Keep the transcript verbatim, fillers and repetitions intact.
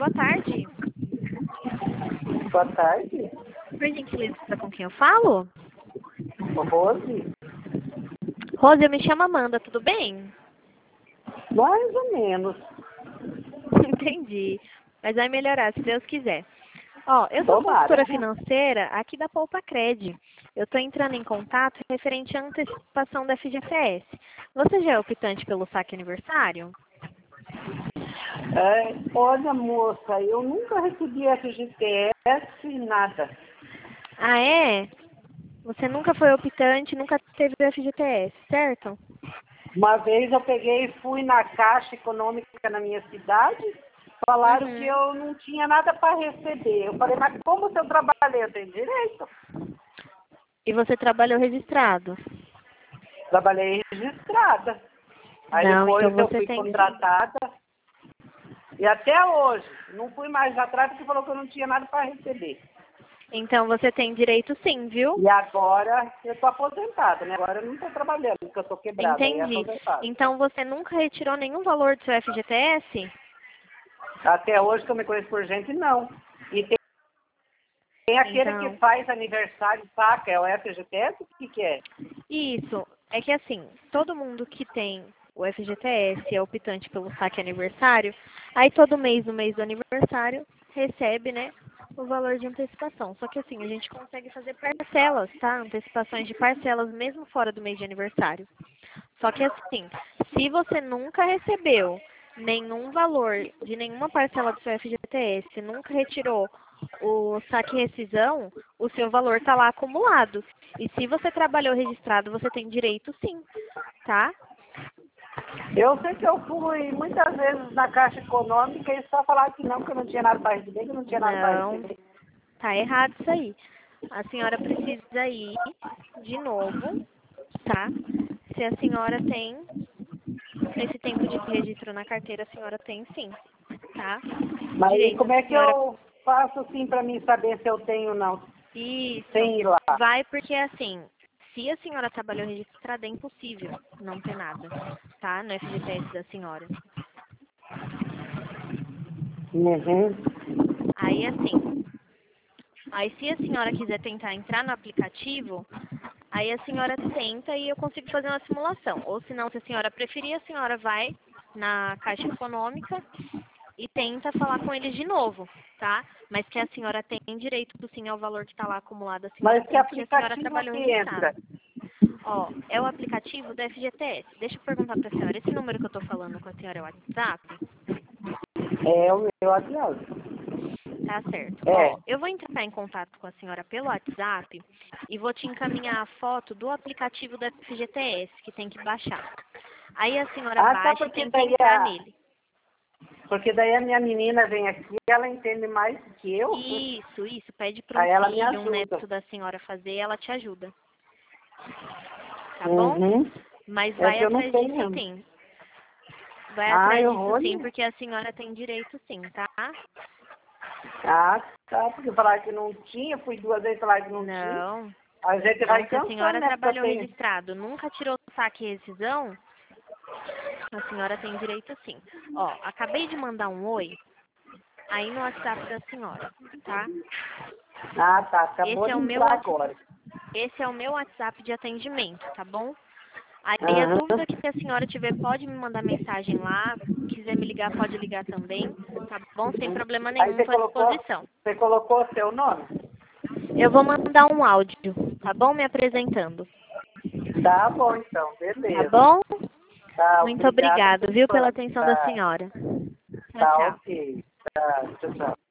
boa tarde. Boa tarde. Por gentileza, com quem eu falo? Rose? Rose, eu me chamo Amanda, tudo bem? Mais ou menos. Entendi. Mas vai melhorar, se Deus quiser. Ó, eu sou Tomara. consultora financeira aqui da Poupa Cred. Eu estou entrando em contato referente à antecipação da F G T S. Você já é optante pelo saque aniversário? É, olha, moça, eu nunca recebi F G T S, nada. Ah, é? Você nunca foi optante, nunca teve F G T S, certo? Uma vez eu peguei e fui na Caixa Econômica na minha cidade, falaram Uhum. que eu não tinha nada para receber. Eu falei, mas como se eu trabalhei? Eu tenho direito. E você trabalhou registrado? Trabalhei registrada. Aí Não, depois então eu você fui tem sim. contratada. E até hoje, não fui mais atrás porque falou que eu não tinha nada para receber. Então você tem direito sim, viu? E agora eu estou aposentada, né? Agora eu não estou trabalhando, porque eu estou quebrada. Aí é Entendi. aposentada. Então você nunca retirou nenhum valor do seu F G T S? Até hoje que eu me conheço por gente, não. E tem, tem aquele Então, que faz aniversário, saca? É o F G T S? O que, que é? isso. É que assim, todo mundo que tem o F G T S é optante pelo saque aniversário, aí todo mês, no mês do aniversário, recebe, né, o valor de antecipação. Só que assim, a gente consegue fazer parcelas, tá? Antecipações de parcelas mesmo fora do mês de aniversário. Só que assim, se você nunca recebeu nenhum valor de nenhuma parcela do seu F G T S, nunca retirou o saque rescisão, o seu valor está lá acumulado. E se você trabalhou registrado, você tem direito sim, tá? Eu sei que eu fui muitas vezes na Caixa Econômica e só falaram que não, que eu não tinha nada para receber, que eu não tinha nada para Não, receber. tá errado isso aí. A senhora precisa ir de novo, tá? Se a senhora tem esse tempo de registro na carteira, a senhora tem sim, tá? Mas aí, Direito, como a é que senhora. eu faço assim para mim saber se eu tenho ou não? Isso. Sem ir lá. Vai porque assim, se a senhora trabalhou registrada, é impossível não ter nada, tá? No F G T S da senhora. Uhum. Aí assim, aí se a senhora quiser tentar entrar no aplicativo, aí a senhora tenta e eu consigo fazer uma simulação. Ou se não, se a senhora preferir, a senhora vai na Caixa Econômica e tenta falar com eles de novo, tá? Mas que a senhora tem direito sim ao valor que está lá acumulado, a senhora Mas que tem, porque a senhora aplicativo trabalhou que entra? registrado. Ó, é o aplicativo do F G T S. Deixa eu perguntar para a senhora, esse número que eu estou falando com a senhora é o WhatsApp? É o meu avião. Tá certo. É. Ó, eu vou entrar em contato com a senhora pelo WhatsApp e vou te encaminhar a foto do aplicativo do F G T S, que tem que baixar. Aí a senhora Ah, tá, baixa e porque tenta daí entrar a, nele. porque daí a minha menina vem aqui, ela entende mais que eu. Isso, isso. Pede para um Aí ela me filho, um ajuda. neto da senhora fazer, ela te ajuda. Tá bom? Uhum. Mas É vai que eu não atrás sei disso mesmo. sim. Vai Ah, atrás eu disso vou. sim, porque a senhora tem direito sim, tá? Ah, tá, porque falaram que não tinha, fui duas vezes falar que não tinha. Não. A gente vai Não, se a cansando, senhora né? Porque eu trabalhou tenho. registrado, nunca tirou saque e rescisão, a senhora tem direito sim. Ó, acabei de mandar um oi aí no WhatsApp da senhora, tá? Ah, tá, acabou Esse é de o meu entrar WhatsApp, agora. esse é o meu WhatsApp de atendimento, tá bom? Aí a Aham. dúvida que a senhora tiver, pode me mandar mensagem lá. Quiser me ligar, pode ligar também, tá bom? Sem problema Aí nenhum, você estou à colocou, disposição. você colocou o seu nome? Eu vou mandar um áudio, tá bom? Me apresentando, Tá bom, então, tá beleza. bom? Tá, Muito obrigado obrigado, por viu, pela enquanto. atenção da Tá, senhora. Tchau, tá tchau. ok. Tá, tchau, tchau.